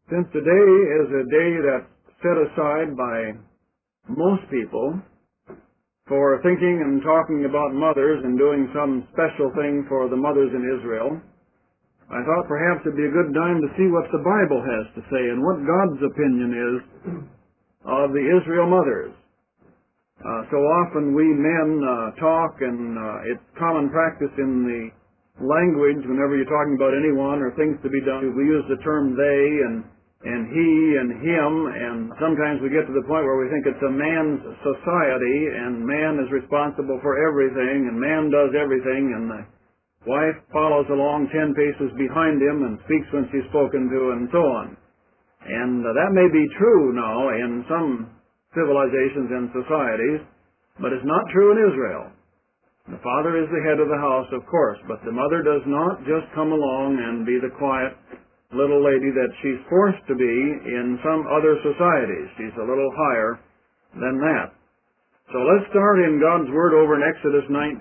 Since today is a day that's set aside by most people for thinking and talking about mothers and doing some special thing for the mothers in Israel, I thought perhaps it'd be a good time to see what the Bible has to say and what God's opinion is of the Israel mothers. So often we men talk, and it's common practice in the language whenever you're talking about anyone or things to be done. We use the term they and he and him, and sometimes we get to the point where we think it's a man's society and man is responsible for everything and man does everything, and the wife follows along 10 paces behind him and speaks when she's spoken to, and so on. And that may be true now in some civilizations and societies, but it's not true in Israel. The father is the head of the house, of course, but the mother does not just come along and be the quiet little lady that she's forced to be in some other societies. She's a little higher than that. So let's start in God's Word over in Exodus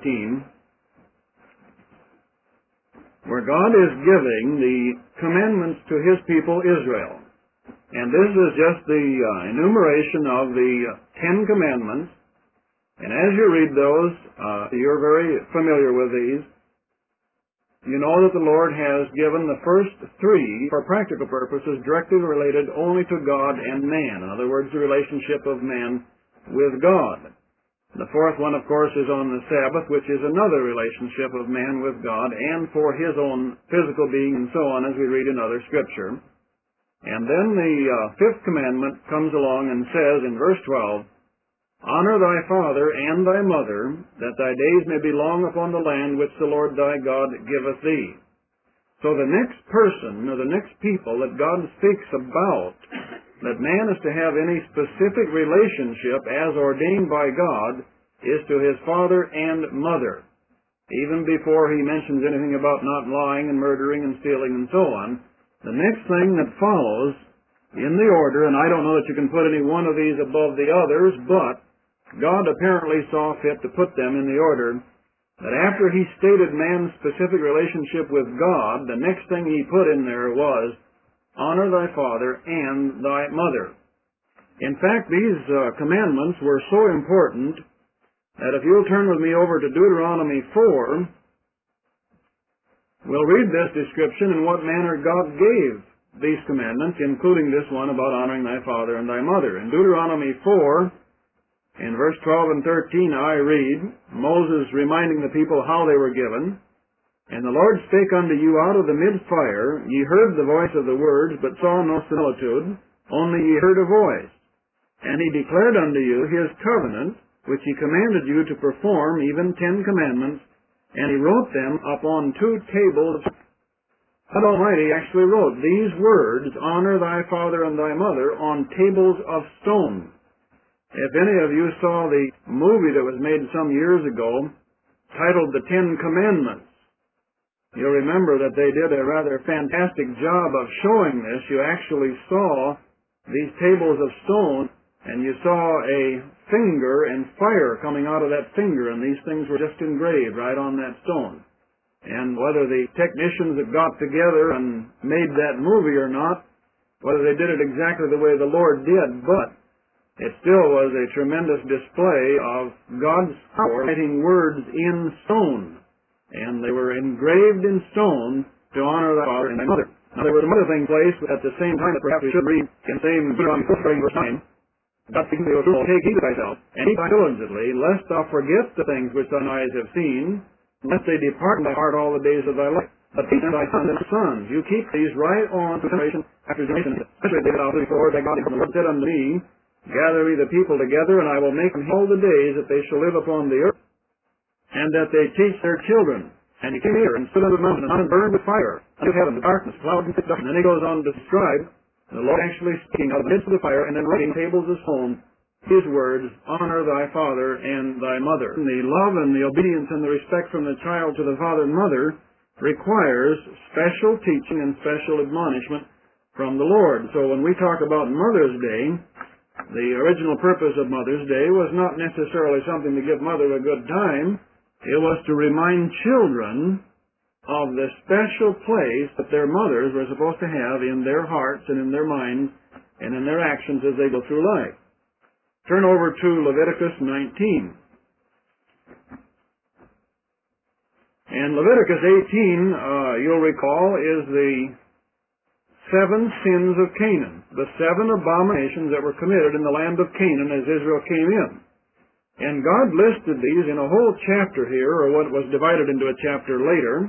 19, where God is giving the commandments to His people Israel. And this is just the enumeration of the 10 commandments. And as you read those, you're very familiar with these. You know that the Lord has given the first 3, for practical purposes, directly related only to God and man. In other words, the relationship of man with God. The 4th one, of course, is on the Sabbath, which is another relationship of man with God and for his own physical being and so on, as we read in other Scripture. And then the 5th commandment comes along and says in verse 12, "Honor thy father and thy mother, that thy days may be long upon the land which the Lord thy God giveth thee." So the next person, or the next people that God speaks about, that man is to have any specific relationship as ordained by God, is to his father and mother. Even before he mentions anything about not lying and murdering and stealing and so on, the next thing that follows in the order, and I don't know that you can put any one of these above the others, but God apparently saw fit to put them in the order that after he stated man's specific relationship with God, the next thing he put in there was, "Honor thy father and thy mother." In fact, these commandments were so important that if you'll turn with me over to Deuteronomy 4, we'll read this description in what manner God gave these commandments, including this one about honoring thy father and thy mother. In Deuteronomy 4, in verse 12 and 13, I read, Moses reminding the people how they were given, "And the Lord spake unto you out of the mid fire, ye heard the voice of the words, but saw no similitude, only ye heard a voice. And he declared unto you his covenant, which he commanded you to perform, even 10 commandments, and he wrote them upon 2 tables." God Almighty actually wrote these words, "Honor thy father and thy mother," on tables of stone. If any of you saw the movie that was made some years ago, titled The 10 Commandments, you'll remember that they did a rather fantastic job of showing this. You actually saw these tables of stone, and you saw a finger and fire coming out of that finger, and these things were just engraved right on that stone. And whether the technicians that got together and made that movie or not, whether they did it exactly the way the Lord did, but it still was a tremendous display of God's power writing words in stone. And they were engraved in stone to honor thy father and thy mother. Now there were some other things placed at the same time that perhaps we should read in the same Deuteronomy 4, verse 9. God speaking to Israel, "Take heed to thyself, and eat diligently, lest thou forget the things which thine eyes have seen, lest they depart from thy heart all the days of thy life. But teach them thy sons and sons. You keep these right on to generation after generation. Especially they thou before thy God, the Lord said unto me, Gather me the people together, and I will make them all the days that they shall live upon the earth, and that they teach their children. And he came here and stood under the mountain and burned with fire, under heaven, the darkness, cloud, and thick darkness." And then he goes on to describe the Lord actually speaking out of the midst of the fire and then writing tables of stone, his words, "Honor thy father and thy mother." And the love and the obedience and the respect from the child to the father and mother requires special teaching and special admonishment from the Lord. So when we talk about Mother's Day, the original purpose of Mother's Day was not necessarily something to give Mother a good time. It was to remind children of the special place that their mothers were supposed to have in their hearts and in their minds and in their actions as they go through life. Turn over to Leviticus 19. And Leviticus 18, you'll recall, is the 7 sins of Canaan, the 7 abominations that were committed in the land of Canaan as Israel came in. And God listed these in a whole chapter here, or what was divided into a chapter later,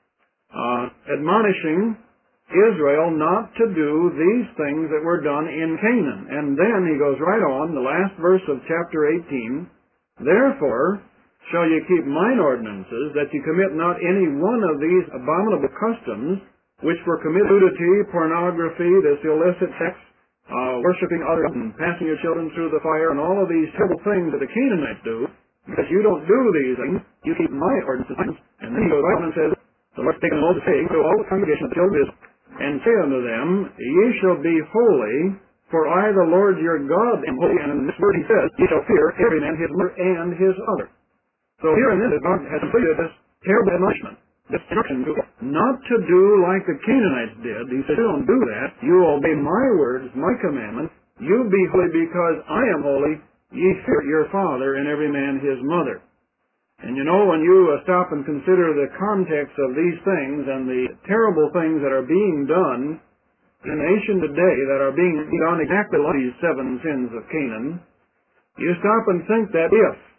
admonishing Israel not to do these things that were done in Canaan. And then he goes right on, the last verse of chapter 18, "Therefore shall ye keep mine ordinances, that ye commit not any one of these abominable customs, which were committed: nudity, pornography, this illicit sex, worshiping others, and passing your children through the fire, and all of these terrible things that the Canaanites do. Because you don't do these things, you keep my ordinances." And then he goes on and says, "The Lord spake unto Moses, saying to all the congregation of the children of Israel, and say unto them, Ye shall be holy, for I the Lord your God am holy." And in this word he says, "Ye shall fear every man his mother and his father." So here in this, God has completed this terrible admonishment, this instruction to not to do like the Canaanites did. He said, "You don't do that. You obey my words, my commandments. You be holy because I am holy. Ye fear your father and every man his mother." And you know, when you stop and consider the context of these things and the terrible things that are being done in the nation today, that are being done exactly like these 7 sins of Canaan, you stop and think that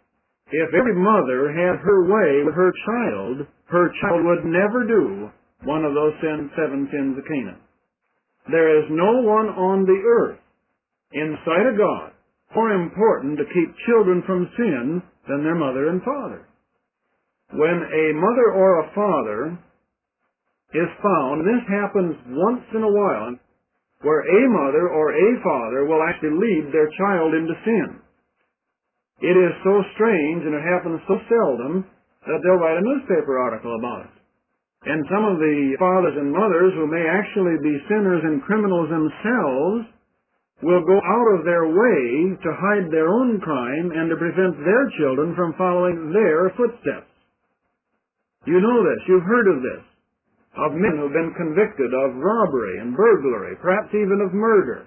if every mother had her way with her child would never do one of those 7 sins of Canaan. There is no one on the earth, in sight of God, more important to keep children from sin than their mother and father. When a mother or a father is found, this happens once in a while, where a mother or a father will actually lead their child into sin. It is so strange, and it happens so seldom, that they'll write a newspaper article about it. And some of the fathers and mothers, who may actually be sinners and criminals themselves, will go out of their way to hide their own crime and to prevent their children from following their footsteps. You know this. You've heard of this. Of men who have been convicted of robbery and burglary, perhaps even of murder.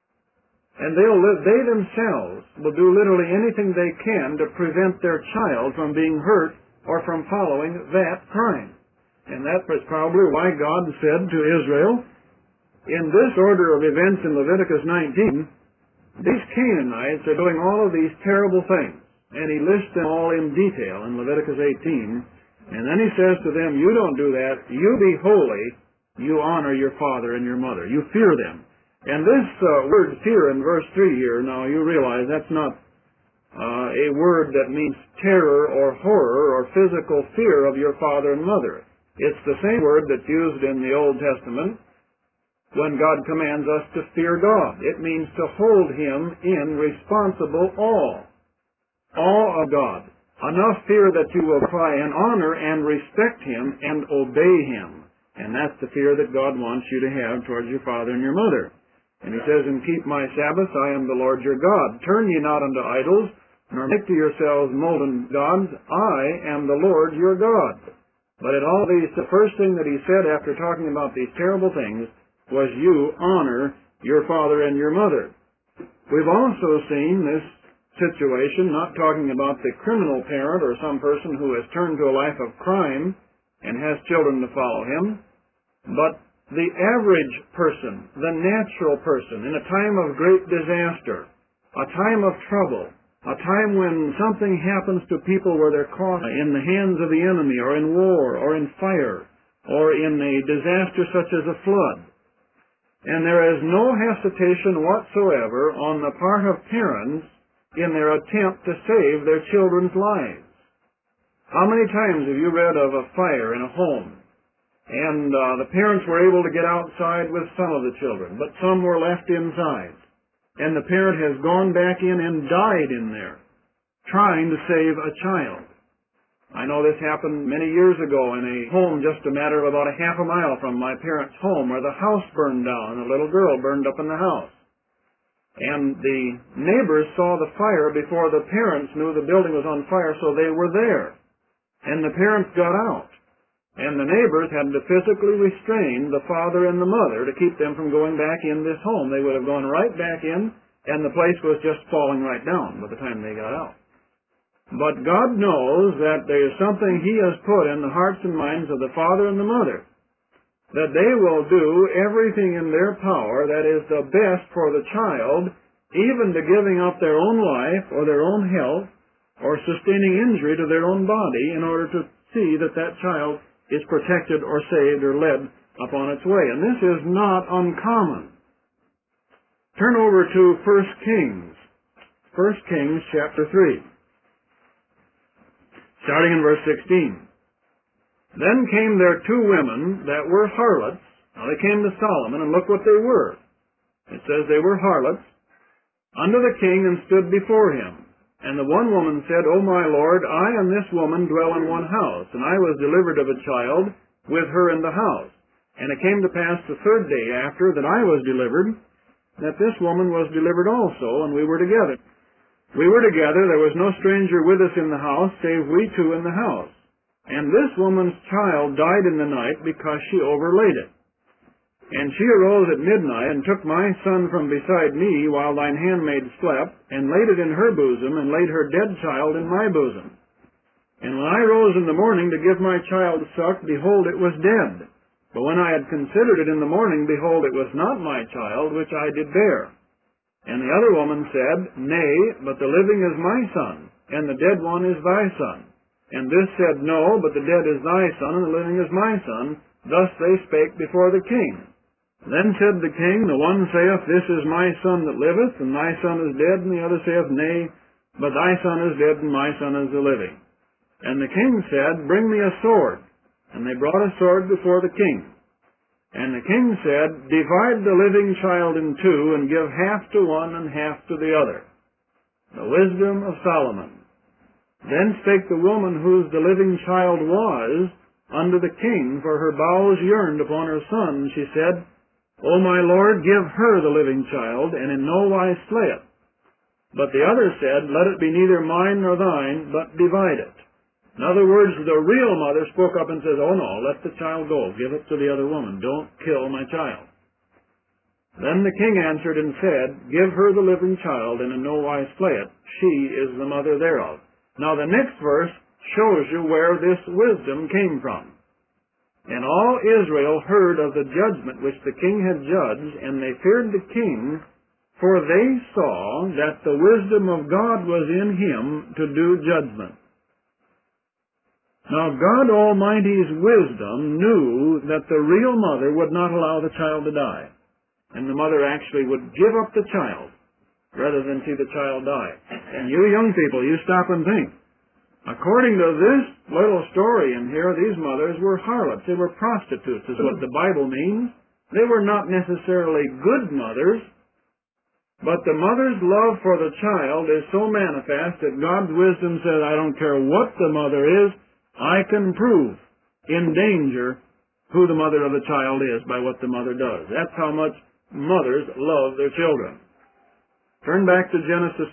And they themselves will do literally anything they can to prevent their child from being hurt or from following that crime. And that was probably why God said to Israel, in this order of events in Leviticus 19, these Canaanites are doing all of these terrible things. And he lists them all in detail in Leviticus 18. And then he says to them, you don't do that. You be holy. You honor your father and your mother. You fear them. And this word fear in verse 3 here, now you realize that's not a word that means terror or horror or physical fear of your father and mother. It's the same word that's used in the Old Testament when God commands us to fear God. It means to hold Him in responsible awe. Awe of God. Enough fear that you will cry and honor and respect Him and obey Him. And that's the fear that God wants you to have towards your father and your mother. And He says, and keep my Sabbaths, I am the Lord your God. Turn ye not unto idols, nor make to yourselves molten gods. I am the Lord your God. But in all these, the first thing that He said after talking about these terrible things was, you honor your father and your mother. We've also seen this situation, not talking about the criminal parent or some person who has turned to a life of crime and has children to follow him, but the average person, the natural person, in a time of great disaster, a time of trouble, a time when something happens to people where they're caught in the hands of the enemy, or in war, or in fire, or in a disaster such as a flood. And there is no hesitation whatsoever on the part of parents in their attempt to save their children's lives. How many times have you read of a fire in a home, and the parents were able to get outside with some of the children, but some were left inside, and the parent has gone back in and died in there, trying to save a child? I know this happened many years ago in a home just a matter of about a half a mile from my parents' home, where the house burned down and a little girl burned up in the house. And the neighbors saw the fire before the parents knew the building was on fire, so they were there. And the parents got out. And the neighbors had to physically restrain the father and the mother to keep them from going back in this home. They would have gone right back in, and the place was just falling right down by the time they got out. But God knows that there is something He has put in the hearts and minds of the father and the mother, that they will do everything in their power that is the best for the child, even to giving up their own life or their own health or sustaining injury to their own body in order to see that that child is protected or saved or led upon its way. And this is not uncommon. Turn over to 1 Kings. 1 Kings chapter 3. Starting in verse 16. Then came there two women that were harlots. Now they came to Solomon, and look what they were. It says they were harlots unto the king and stood before him. And the one woman said, O my lord, I and this woman dwell in one house, and I was delivered of a child with her in the house. And it came to pass the third day after that I was delivered, that this woman was delivered also, and we were together. We were together, there was no stranger with us in the house, save we two in the house. And this woman's child died in the night because she overlaid it. And she arose at midnight, and took my son from beside me, while thine handmaid slept, and laid it in her bosom, and laid her dead child in my bosom. And when I rose in the morning to give my child suck, behold, it was dead. But when I had considered it in the morning, behold, it was not my child, which I did bear. And the other woman said, Nay, but the living is my son, and the dead one is thy son. And this said, No, but the dead is thy son, and the living is my son. Thus they spake before the king. Then said the king, The one saith, This is my son that liveth, and thy son is dead, and the other saith, Nay, but thy son is dead, and my son is the living. And the king said, Bring me a sword. And they brought a sword before the king. And the king said, Divide the living child in two, and give half to one and half to the other. The wisdom of Solomon. Then spake the woman whose the living child was unto the king, for her bowels yearned upon her son. She said, O my lord, give her the living child, and in no wise slay it. But the other said, Let it be neither mine nor thine, but divide it. In other words, the real mother spoke up and says, Oh no, let the child go. Give it to the other woman. Don't kill my child. Then the king answered and said, Give her the living child, and in no wise slay it. She is the mother thereof. Now the next verse shows you where this wisdom came from. And all Israel heard of the judgment which the king had judged, and they feared the king, for they saw that the wisdom of God was in him to do judgment. Now God Almighty's wisdom knew that the real mother would not allow the child to die. And the mother actually would give up the child rather than see the child die. And you young people, you stop and think. According to this little story in here, these mothers were harlots. They were prostitutes, is what the Bible means. They were not necessarily good mothers, but the mother's love for the child is so manifest that God's wisdom says, I don't care what the mother is, I can prove in danger who the mother of the child is by what the mother does. That's how much mothers love their children. Turn back to Genesis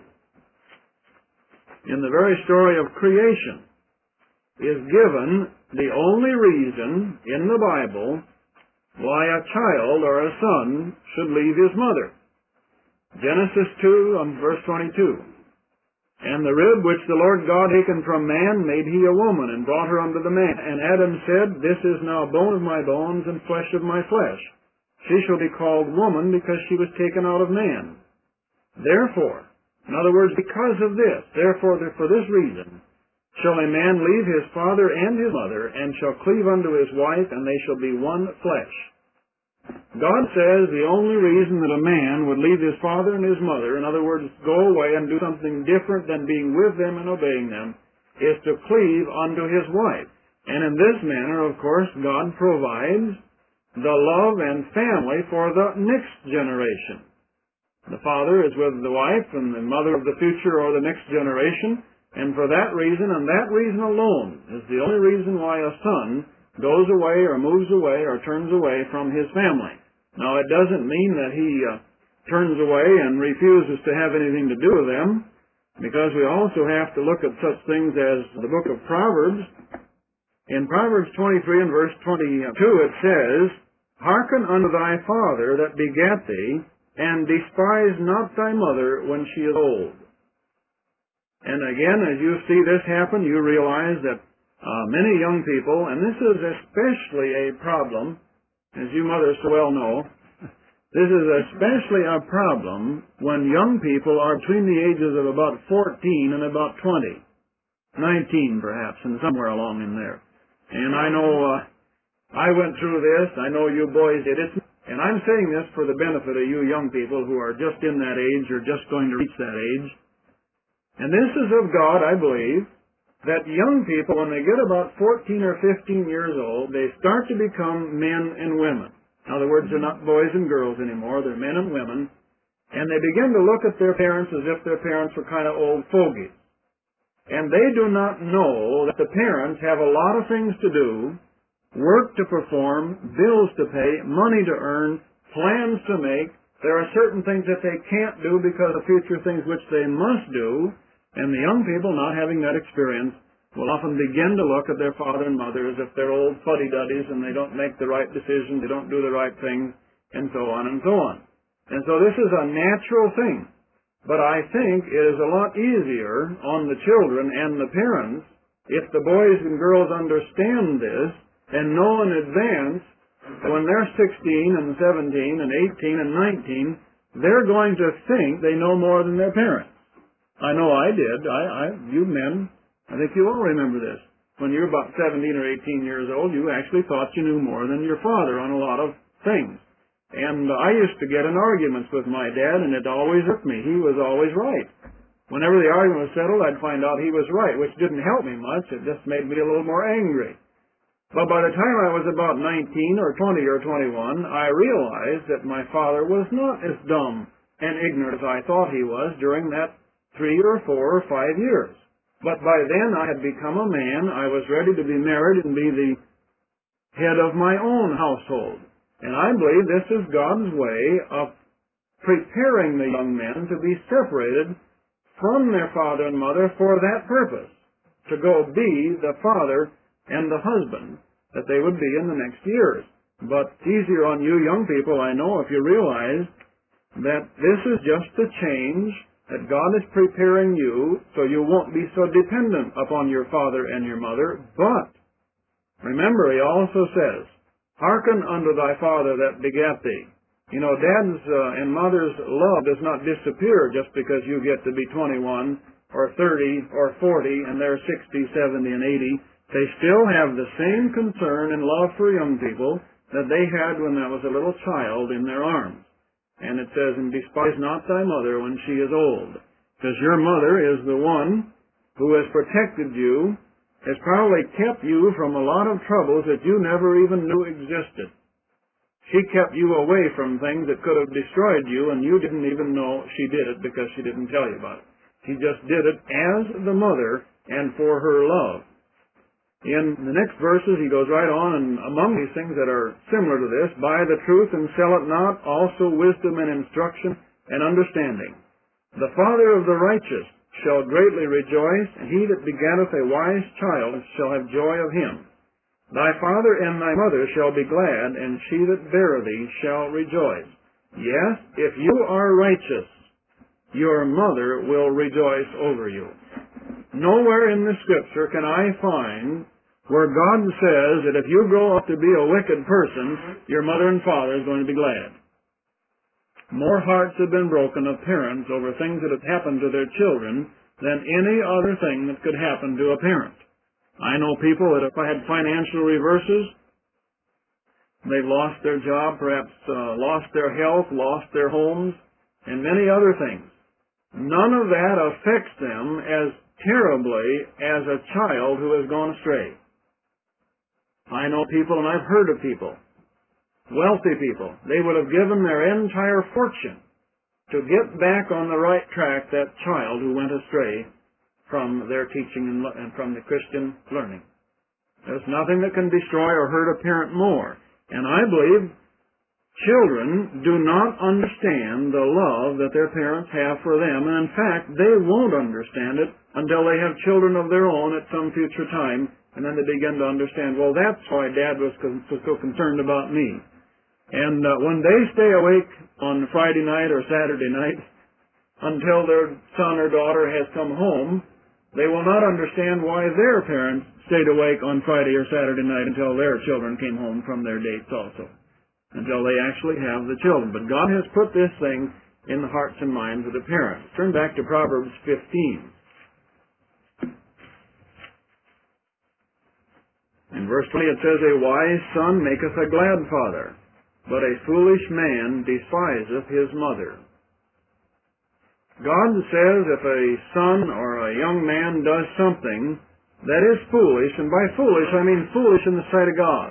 2. In the very story of creation is given the only reason in the Bible why a child or a son should leave his mother. Genesis 2 verse 22. And the rib which the Lord God taken from man made he a woman, and brought her unto the man. And Adam said, This is now bone of my bones, and flesh of my flesh. She shall be called woman, because she was taken out of man. Therefore, in other words, because of this, therefore, for this reason, shall a man leave his father and his mother, and shall cleave unto his wife, and they shall be one flesh. God says the only reason that a man would leave his father and his mother, in other words, go away and do something different than being with them and obeying them, is to cleave unto his wife. And in this manner, of course, God provides the love and family for the next generation. The father is with the wife and the mother of the future or the next generation, and for that reason and that reason alone is the only reason why a son goes away or moves away or turns away from his family. Now, it doesn't mean that he turns away and refuses to have anything to do with them, because we also have to look at such things as the book of Proverbs In Proverbs 23 and verse 22 it says, Hearken unto thy father that begat thee, and despise not thy mother when she is old. And again, as you see this happen, you realize that many young people, and this is especially a problem, as you mothers so well know, this is especially a problem when young people are between the ages of about 14 and about 20, 19 perhaps, and somewhere along in there. And I know I went through this, I know you boys did it, and I'm saying this for the benefit of you young people who are just in that age or just going to reach that age. And this is of God, I believe, that young people, when they get about 14 or 15 years old, they start to become men and women. In other words, they're not boys and girls anymore, they're men and women, and they begin to look at their parents as if their parents were kind of old fogies. And they do not know that the parents have a lot of things to do, work to perform, bills to pay, money to earn, plans to make. There are certain things that they can't do because of future things which they must do, and the young people, not having that experience, will often begin to look at their father and mother as if they're old fuddy-duddies and they don't make the right decisions, they don't do the right things, and so on and so on. And so this is a natural thing. But I think it is a lot easier on the children and the parents if the boys and girls understand this and know in advance that when they're 16 and 17 and 18 and 19, they're going to think they know more than their parents. I know I did. You men, I think you all remember this. When you were about 17 or 18 years old, you actually thought you knew more than your father on a lot of things. And I used to get in arguments with my dad, and it always hurt me. He was always right. Whenever the argument was settled, I'd find out he was right, which didn't help me much. It just made me a little more angry. But by the time I was about 19 or 20 or 21, I realized that my father was not as dumb and ignorant as I thought he was during that 3 or 4 or 5 years. But by then I had become a man. I was ready to be married and be the head of my own household. And I believe this is God's way of preparing the young men to be separated from their father and mother for that purpose, to go be the father and the husband that they would be in the next years. But it's easier on you young people, I know, if you realize that this is just a change, that God is preparing you so you won't be so dependent upon your father and your mother. But remember, he also says, Hearken unto thy father that begat thee. You know, dad's and mother's love does not disappear just because you get to be 21 or 30 or 40 and they're 60, 70, and 80. They still have the same concern and love for young people that they had when there was a little child in their arms. And it says, And despise not thy mother when she is old. Because your mother is the one who has protected you, has probably kept you from a lot of troubles that you never even knew existed. She kept you away from things that could have destroyed you, and you didn't even know she did it because she didn't tell you about it. She just did it as the mother and for her love. In the next verses, he goes right on, and among these things that are similar to this, buy the truth and sell it not, also wisdom and instruction and understanding. The father of the righteous shall greatly rejoice, and he that begetteth a wise child shall have joy of him. Thy father and thy mother shall be glad, and she that bare thee shall rejoice. Yes, if you are righteous, your mother will rejoice over you. Nowhere in the Scripture can I find where God says that if you grow up to be a wicked person, your mother and father is going to be glad. More hearts have been broken of parents over things that have happened to their children than any other thing that could happen to a parent. I know people that if I had financial reverses, they've lost their job, perhaps lost their health, lost their homes, and many other things. None of that affects them as terribly as a child who has gone astray. I know people, and I've heard of people, wealthy people, they would have given their entire fortune to get back on the right track that child who went astray from their teaching and from the Christian learning. There's nothing that can destroy or hurt a parent more. And I believe children do not understand the love that their parents have for them. And in fact, they won't understand it until they have children of their own at some future time And then they begin to understand, well, that's why Dad was so concerned about me. And when they stay awake on Friday night or Saturday night until their son or daughter has come home, they will not understand why their parents stayed awake on Friday or Saturday night until their children came home from their dates also, until they actually have the children. But God has put this thing in the hearts and minds of the parents. Turn back to Proverbs 15. In verse 20 it says, "A wise son maketh a glad father, but a foolish man despiseth his mother." God says if a son or a young man does something that is foolish, and by foolish I mean foolish in the sight of God,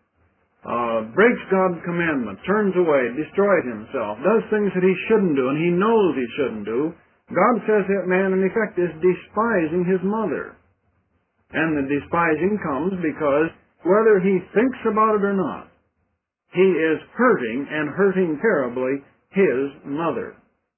breaks God's commandment, turns away, destroys himself, does things that he shouldn't do and he knows he shouldn't do, God says that man in effect is despising his mother. And the despising comes because whether he thinks about it or not, he is hurting, and hurting terribly, his mother.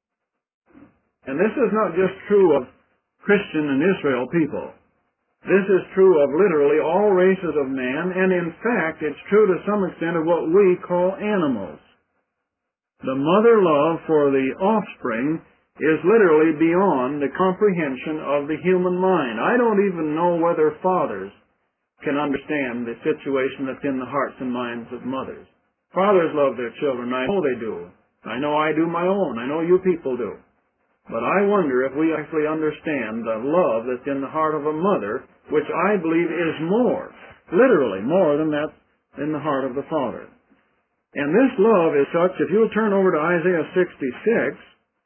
And this is not just true of Christian and Israel people. This is true of literally all races of man, and in fact it's true to some extent of what we call animals. The mother love for the offspring is literally beyond the comprehension of the human mind. I don't even know whether fathers can understand the situation that's in the hearts and minds of mothers. Fathers love their children. I know they do. I know I do my own. I know you people do. But I wonder if we actually understand the love that's in the heart of a mother, which I believe is more, literally more than that's in the heart of the father. And this love is such, if you'll turn over to Isaiah 66,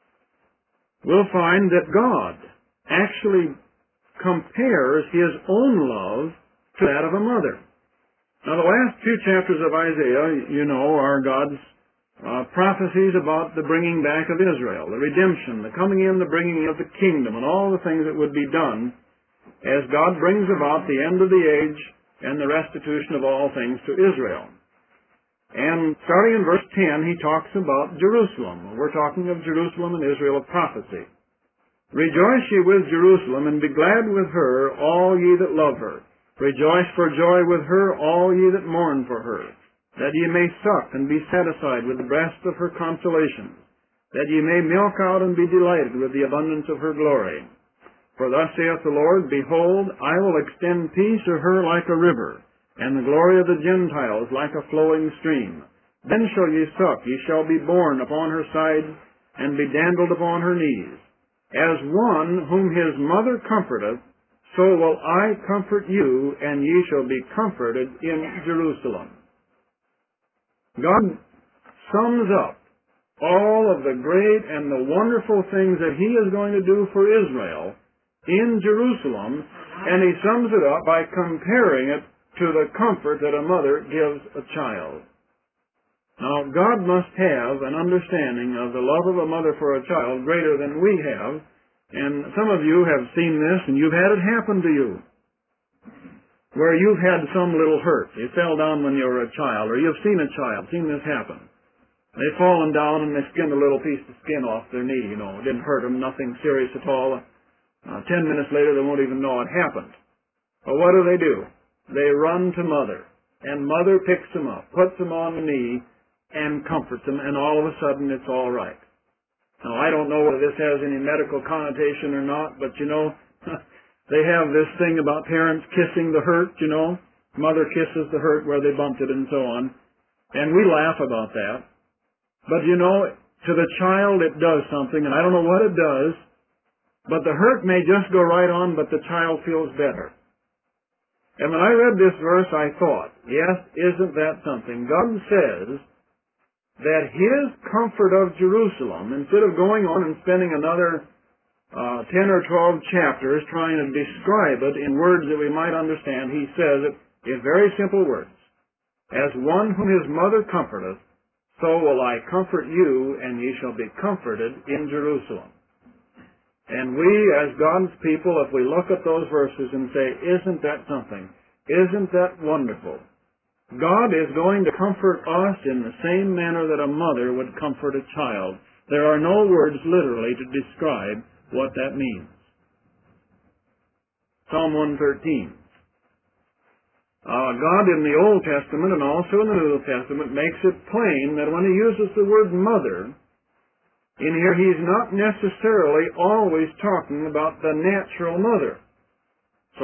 we'll find that God actually compares his own love to that of a mother. Now, the last few chapters of Isaiah, you know, are God's prophecies about the bringing back of Israel, the redemption, the coming in, the bringing of the kingdom, and all the things that would be done as God brings about the end of the age and the restitution of all things to Israel. And starting in verse 10, he talks about Jerusalem. We're talking of Jerusalem and Israel of prophecy. "Rejoice ye with Jerusalem, and be glad with her, all ye that love her. Rejoice for joy with her, all ye that mourn for her, that ye may suck and be satisfied with the breast of her consolations, that ye may milk out and be delighted with the abundance of her glory. For thus saith the Lord, Behold, I will extend peace to her like a river, and the glory of the Gentiles like a flowing stream. Then shall ye suck, ye shall be borne upon her sides, and be dandled upon her knees. As one whom his mother comforteth, so will I comfort you, and ye shall be comforted in Jerusalem." God sums up all of the great and the wonderful things that he is going to do for Israel in Jerusalem, and he sums it up by comparing it to the comfort that a mother gives a child. Now, God must have an understanding of the love of a mother for a child greater than we have, and some of you have seen this, and you've had it happen to you, where you've had some little hurt. You fell down when you were a child, or you've seen a child, seen this happen. They've fallen down and they skinned a little piece of skin off their knee, you know. It didn't hurt them, nothing serious at all. 10 minutes later, they won't even know it happened. But what do? They run to mother, and mother picks them up, puts them on the knee, and comforts them, and all of a sudden it's all right. Now, I don't know whether this has any medical connotation or not, but you know, they have this thing about parents kissing the hurt, you know. Mother kisses the hurt where they bumped it and so on. And we laugh about that. But you know, to the child it does something, and I don't know what it does, but the hurt may just go right on, but the child feels better. And when I read this verse, I thought, yes, isn't that something? God says that his comfort of Jerusalem, instead of going on and spending another 10 or 12 chapters trying to describe it in words that we might understand, he says it in very simple words. As one whom his mother comforteth, so will I comfort you, and ye shall be comforted in Jerusalem. And we, as God's people, if we look at those verses and say, isn't that something? Isn't that wonderful? God is going to comfort us in the same manner that a mother would comfort a child. There are no words literally to describe what that means. Psalm 113. God in the Old Testament and also in the New Testament makes it plain that when he uses the word mother, in here he's not necessarily always talking about the natural mother. So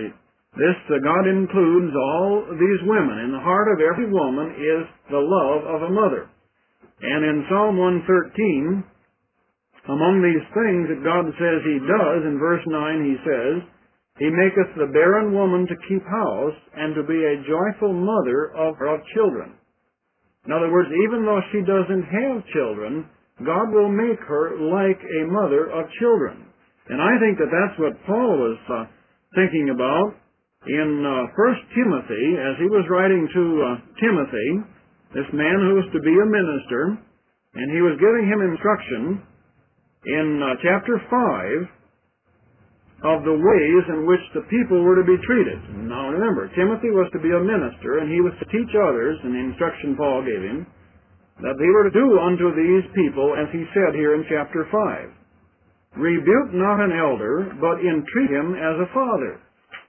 God includes all these women. In the heart of every woman is the love of a mother. And in Psalm 113, among these things that God says he does, in verse 9 he says, he maketh the barren woman to keep house, and to be a joyful mother of children. In other words, even though she doesn't have children, God will make her like a mother of children. And I think that that's what Paul was thinking about in 1 Timothy, as he was writing to Timothy, this man who was to be a minister, and he was giving him instruction in chapter 5, of the ways in which the people were to be treated. Now remember, Timothy was to be a minister, and he was to teach others, in the instruction Paul gave him, that they were to do unto these people, as he said here in chapter 5. Rebuke not an elder, but entreat him as a father.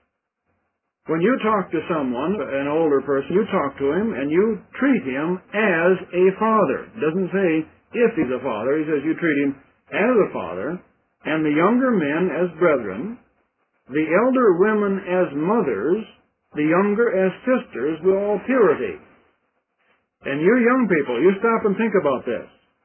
When you talk to someone, an older person, you talk to him, and you treat him as a father. It doesn't say if he's a father, he says you treat him as a father, and the younger men as brethren, the elder women as mothers, the younger as sisters with all purity. And you young people, you stop and think about this.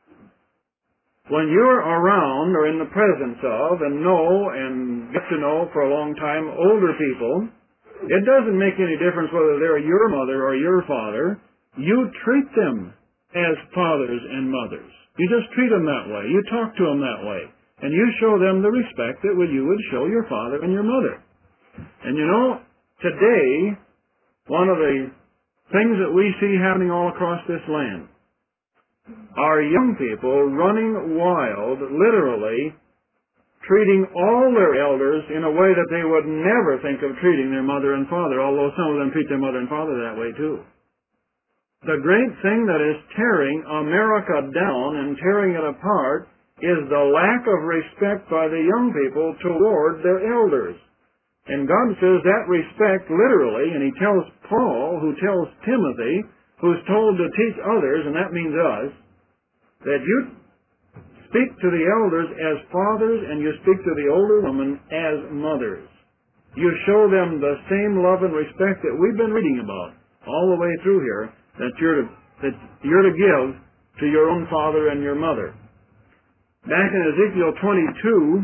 When you're around or in the presence of and know and get to know for a long time older people, it doesn't make any difference whether they're your mother or your father. You treat them as fathers and mothers. You just treat them that way. You talk to them that way. And you show them the respect that you would show your father and your mother. And you know, today, one of the things that we see happening all across this land are young people running wild, literally, treating all their elders in a way that they would never think of treating their mother and father, although some of them treat their mother and father that way too. The great thing that is tearing America down and tearing it apart is the lack of respect by the young people toward their elders. And God says that respect literally, and he tells Paul, who tells Timothy, who's told to teach others, and that means us, that you speak to the elders as fathers and you speak to the older women as mothers. You show them the same love and respect that we've been reading about all the way through here, that you're to give to your own father and your mother. Back in Ezekiel 22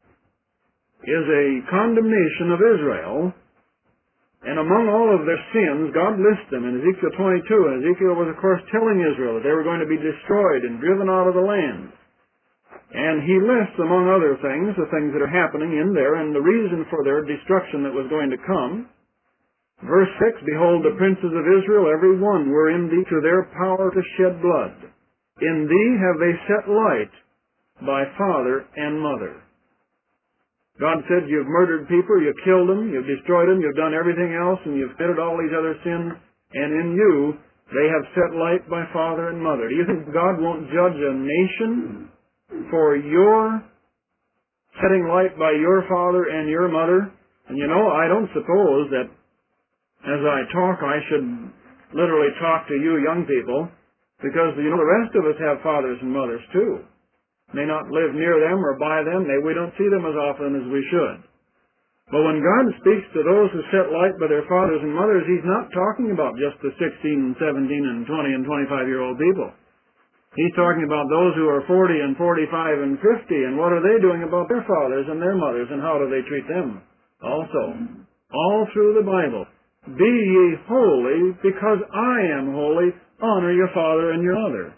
is a condemnation of Israel, and among all of their sins, God lists them in Ezekiel 22, and Ezekiel was, of course, telling Israel that they were going to be destroyed and driven out of the land. And he lists, among other things, the things that are happening in there and the reason for their destruction that was going to come. Verse 6, Behold, the princes of Israel, every one, were in thee to their power to shed blood. In thee have they set light by father and mother. God said, you've murdered people, you've killed them, you've destroyed them, you've done everything else, and you've committed all these other sins, and in you they have set light by father and mother. Do you think God won't judge a nation for your setting light by your father and your mother? And you know, I don't suppose that as I talk, I should literally talk to you young people, because, you know, the rest of us have fathers and mothers too. May not live near them or by them. We don't see them as often as we should. But when God speaks to those who set light by their fathers and mothers, he's not talking about just the 16 and 17 and 20 and 25-year-old people. He's talking about those who are 40 and 45 and 50, and what are they doing about their fathers and their mothers, and how do they treat them also. All through the Bible. Be ye holy, because I am holy. Honor your father and your mother.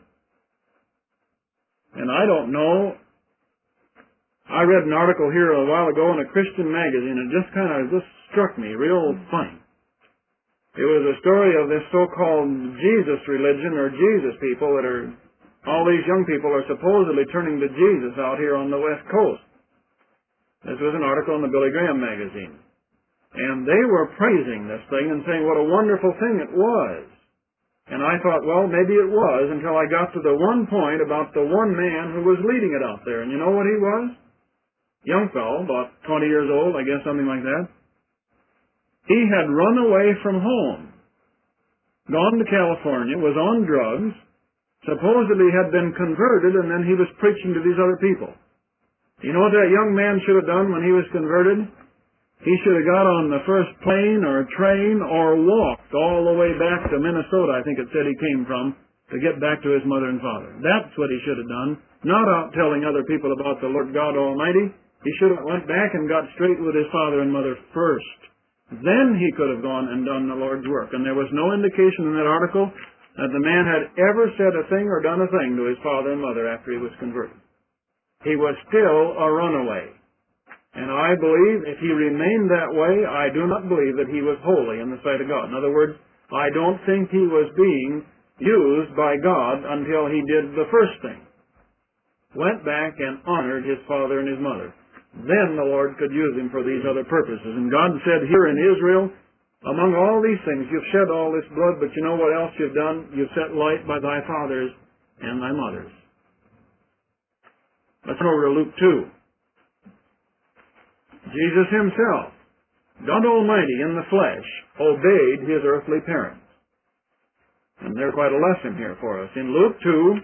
And I don't know, I read an article here a while ago in a Christian magazine, and it just struck me real funny. It was a story of this so-called Jesus religion, or Jesus people, that are, all these young people are supposedly turning to Jesus out here on the West Coast. This was an article in the Billy Graham magazine. And they were praising this thing and saying what a wonderful thing it was. And I thought, well, maybe it was, until I got to the one point about the one man who was leading it out there. And you know what he was? Young fellow, about 20 years old, I guess, something like that. He had run away from home, gone to California, was on drugs, supposedly had been converted, and then he was preaching to these other people. You know what that young man should have done when he was converted? He should have got on the first plane or train or walked all the way back to Minnesota, I think it said he came from, to get back to his mother and father. That's what he should have done, not out telling other people about the Lord God Almighty. He should have went back and got straight with his father and mother first. Then he could have gone and done the Lord's work. And there was no indication in that article that the man had ever said a thing or done a thing to his father and mother after he was converted. He was still a runaway. And I believe if he remained that way, I do not believe that he was holy in the sight of God. In other words, I don't think he was being used by God until he did the first thing. Went back and honored his father and his mother. Then the Lord could use him for these other purposes. And God said here in Israel, among all these things, you've shed all this blood, but you know what else you've done? You've set light by thy fathers and thy mothers. Let's go over to Luke 2. Jesus himself, God Almighty in the flesh, obeyed his earthly parents. And there's quite a lesson here for us. In Luke 2,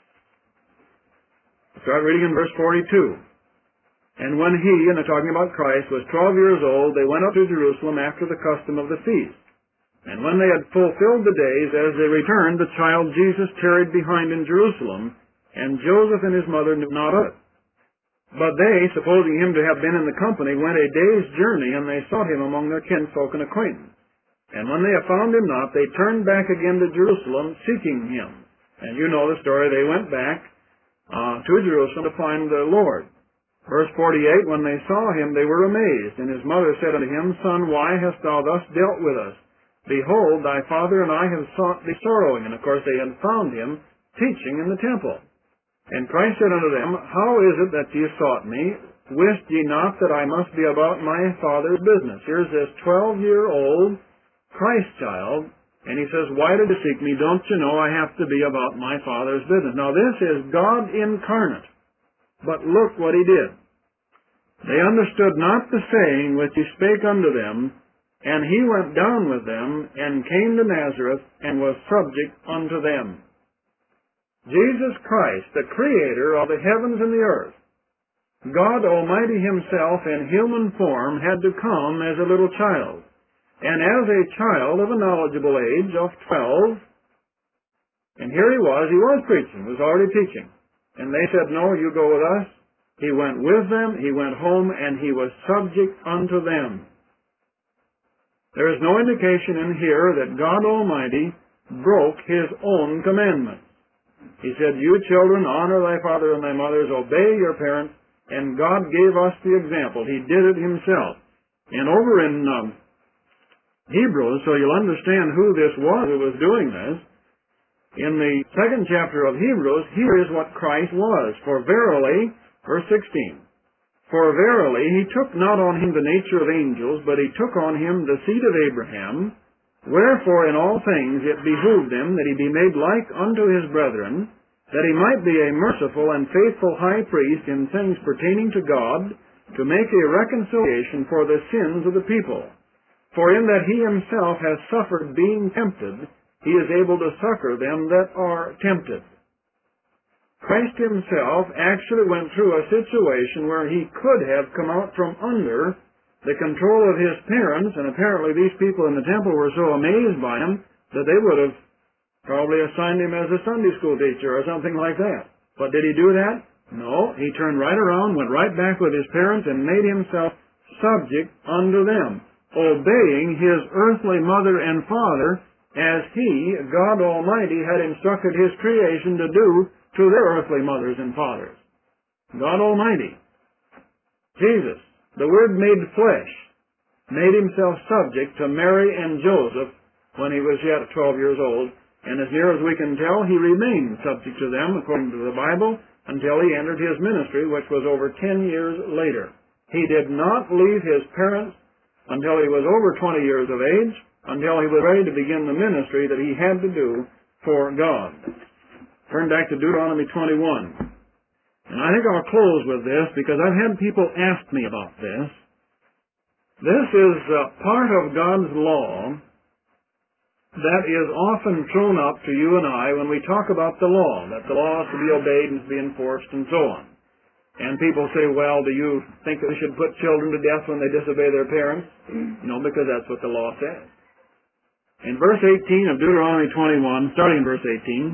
start reading in verse 42. And when he, and they're talking about Christ, was 12 years old, they went up to Jerusalem after the custom of the feast. And when they had fulfilled the days, as they returned, the child Jesus tarried behind in Jerusalem, and Joseph and his mother knew not of it. But they, supposing him to have been in the company, went a day's journey, and they sought him among their kinsfolk and acquaintance. And when they had found him not, they turned back again to Jerusalem, seeking him. And you know the story. They went back to Jerusalem to find the Lord. Verse 48, when they saw him, they were amazed. And his mother said unto him, Son, why hast thou thus dealt with us? Behold, thy father and I have sought thee sorrowing. And of course they had found him teaching in the temple. And Christ said unto them, How is it that ye sought me? Wist ye not that I must be about my Father's business? Here's this 12-year-old Christ child, and he says, Why did you seek me? Don't you know I have to be about my Father's business? Now this is God incarnate. But look what he did. They understood not the saying which he spake unto them, and he went down with them, and came to Nazareth, and was subject unto them. Jesus Christ, the Creator of the heavens and the earth, God Almighty himself in human form, had to come as a little child. And as a child of a knowledgeable age of 12, and here he was preaching, was already teaching. And they said, No, you go with us. He went with them, he went home, and he was subject unto them. There is no indication in here that God Almighty broke his own commandments. He said, You children, honor thy father and thy mothers, obey your parents, and God gave us the example. He did it himself. And over in Hebrews, so you'll understand who this was who was doing this, in the 2nd chapter of Hebrews, here is what Christ was. For verily, verse 16, For verily he took not on him the nature of angels, but he took on him the seed of Abraham. Wherefore in all things it behooved him that he be made like unto his brethren, that he might be a merciful and faithful high priest in things pertaining to God, to make a reconciliation for the sins of the people. For in that he himself has suffered being tempted, he is able to succor them that are tempted. Christ himself actually went through a situation where he could have come out from under the control of his parents, and apparently these people in the temple were so amazed by him that they would have probably assigned him as a Sunday school teacher or something like that. But did he do that? No. He turned right around, went right back with his parents, and made himself subject unto them, obeying his earthly mother and father as he, God Almighty, had instructed his creation to do to their earthly mothers and fathers. God Almighty, Jesus, the Word made flesh, made himself subject to Mary and Joseph when he was yet 12 years old, and as near as we can tell, he remained subject to them, according to the Bible, until he entered his ministry, which was over 10 years later. He did not leave his parents until he was over 20 years of age, until he was ready to begin the ministry that he had to do for God. Turn back to Deuteronomy 21. And I think I'll close with this because I've had people ask me about this. This is part of God's law that is often thrown up to you and I when we talk about the law, that the law is to be obeyed and to be enforced and so on. And people say, well, do you think that we should put children to death when they disobey their parents? No, because that's what the law says. In verse 18 of Deuteronomy 21, starting in verse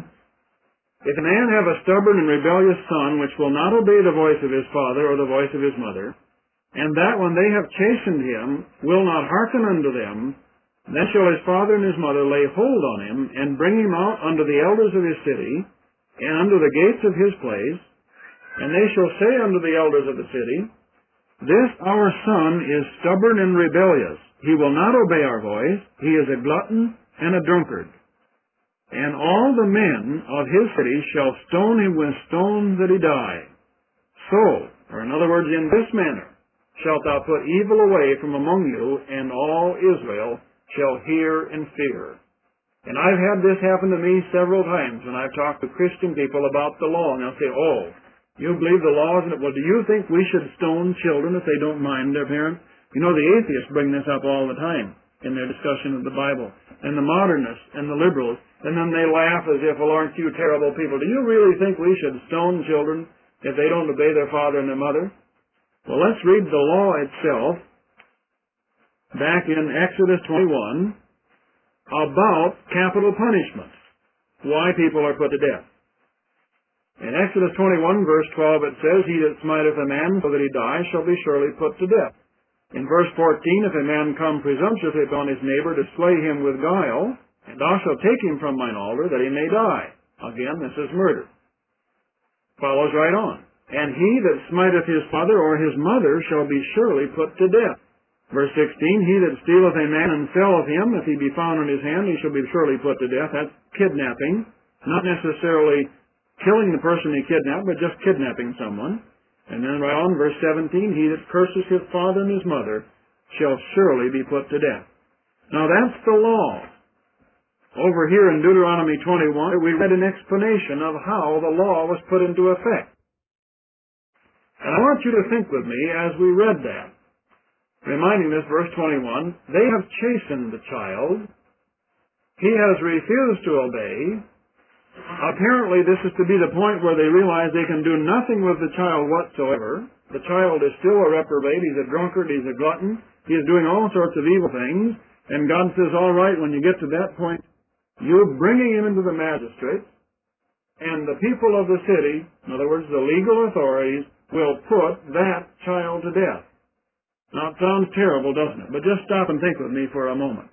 18, if a man have a stubborn and rebellious son which will not obey the voice of his father or the voice of his mother, and that when they have chastened him will not hearken unto them, then shall his father and his mother lay hold on him, and bring him out unto the elders of his city, and unto the gates of his place, and they shall say unto the elders of the city, This our son is stubborn and rebellious. He will not obey our voice. He is a glutton and a drunkard. And all the men of his city shall stone him with stones that he die. So, or in other words, in this manner, shalt thou put evil away from among you, and all Israel shall hear and fear. And I've had this happen to me several times when I've talked to Christian people about the law, and they'll say, oh, you believe the law, isn't it? Well, do you think we should stone children if they don't mind their parents? You know, the atheists bring this up all the time in their discussion of the Bible, and the modernists and the liberals, and then they laugh as if, well, aren't you terrible people? Do you really think we should stone children if they don't obey their father and their mother? Well, let's read the law itself back in Exodus 21 about capital punishments, why people are put to death. In Exodus 21, verse 12, it says, He that smiteth a man so that he die shall be surely put to death. In verse 14, if a man come presumptuously upon his neighbor to slay him with guile, and thou shalt take him from mine altar that he may die. Again, this is murder. Follows right on. And he that smiteth his father or his mother shall be surely put to death. Verse 16, he that stealeth a man and selleth him, if he be found in his hand, he shall be surely put to death. That's kidnapping. Not necessarily killing the person he kidnapped, but just kidnapping someone. And then right on, verse 17, he that curses his father and his mother shall surely be put to death. Now that's the law. Over here in Deuteronomy 21, we read an explanation of how the law was put into effect. And I want you to think with me as we read that. Reminding this, verse 21, they have chastened the child. He has refused to obey. Apparently, this is to be the point where they realize they can do nothing with the child whatsoever. The child is still a reprobate. He's a drunkard. He's a glutton. He is doing all sorts of evil things. And God says, all right, when you get to that point, you're bringing him into the magistrates, and the people of the city, in other words, the legal authorities, will put that child to death. Now, it sounds terrible, doesn't it? But just stop and think with me for a moment.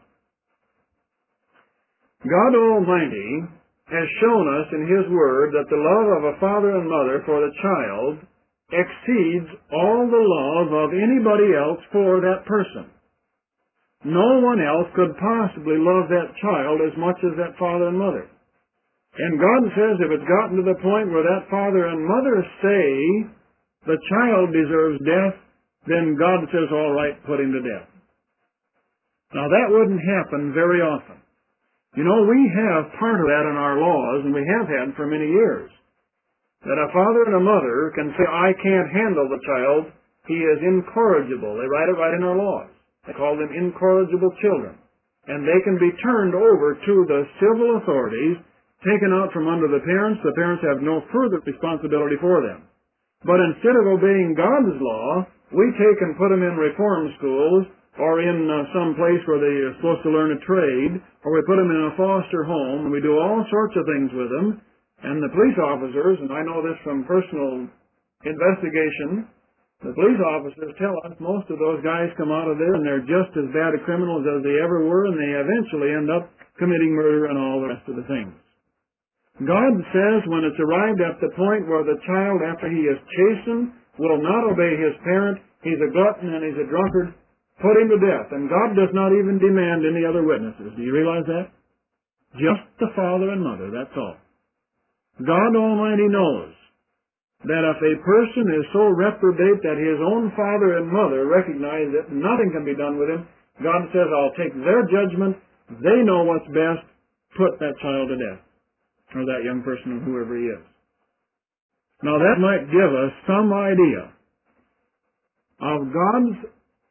God Almighty has shown us in His Word that the love of a father and mother for the child exceeds all the love of anybody else for that person. No one else could possibly love that child as much as that father and mother. And God says if it's gotten to the point where that father and mother say the child deserves death, then God says, all right, put him to death. Now that wouldn't happen very often. You know, we have part of that in our laws, and we have had for many years. That a father and a mother can say, I can't handle the child, he is incorrigible. They write it right in our laws. They call them incorrigible children. And they can be turned over to the civil authorities, taken out from under the parents. The parents have no further responsibility for them. But instead of obeying God's law, we take and put them in reform schools, or in some place where they are supposed to learn a trade, or we put them in a foster home, and we do all sorts of things with them. And the police officers, and I know this from personal investigation, the police officers tell us most of those guys come out of there and they're just as bad a criminals as they ever were, and they eventually end up committing murder and all the rest of the things. God says when it's arrived at the point where the child, after he is chastened, will not obey his parent, he's a glutton and he's a drunkard, put him to death. And God does not even demand any other witnesses. Do you realize that? Just the father and mother, that's all. God Almighty knows that if a person is so reprobate that his own father and mother recognize that nothing can be done with him, God says, I'll take their judgment, they know what's best, put that child to death, or that young person, whoever he is. Now that might give us some idea of God's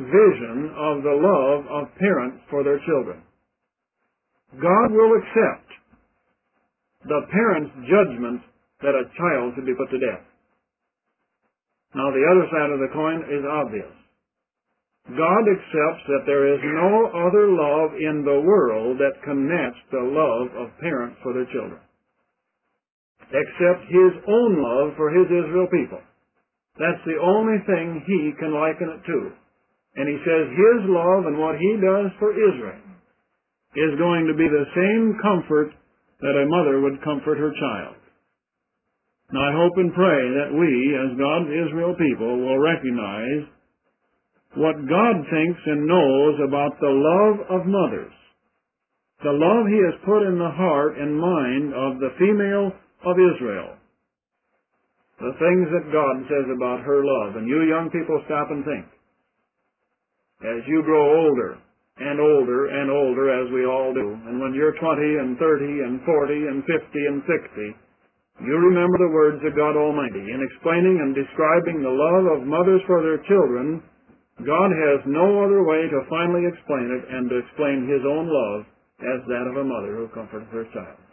vision of the love of parents for their children. God will accept the parent's judgment that a child should be put to death. Now, the other side of the coin is obvious. God accepts that there is no other love in the world that can match the love of parents for their children, except His own love for His Israel people. That's the only thing He can liken it to. And He says His love and what He does for Israel is going to be the same comfort that a mother would comfort her child. Now, I hope and pray that we, as God's Israel people, will recognize what God thinks and knows about the love of mothers, the love He has put in the heart and mind of the female of Israel, the things that God says about her love. And you young people, stop and think. As you grow older and older and older, as we all do, and when you're 20 and 30 and 40 and 50 and 60, you remember the words of God Almighty. In explaining and describing the love of mothers for their children, God has no other way to finally explain it and to explain His own love as that of a mother who comforts her child.